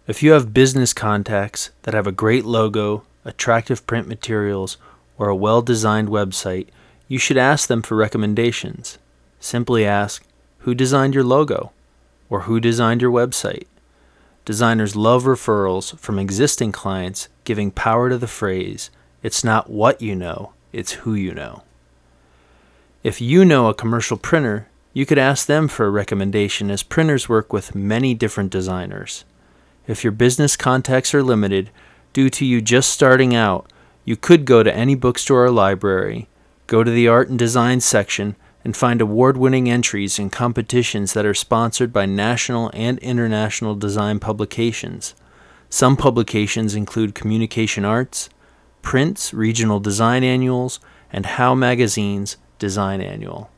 If you have business contacts that have a great logo, attractive print materials, or a well-designed website, you should ask them for recommendations. Simply ask, who designed your logo? Or who designed your website? Designers love referrals from existing clients, giving power to the phrase, it's not what you know, it's who you know. If you know a commercial printer, you could ask them for a recommendation, as printers work with many different designers. If your business contacts are limited, due to you just starting out, you could go to any bookstore or library, go to the art and design section, and find award-winning entries in competitions that are sponsored by national and international design publications. Some publications include Communication Arts, Print's Regional Design Annuals, and How Magazine's Design Annual.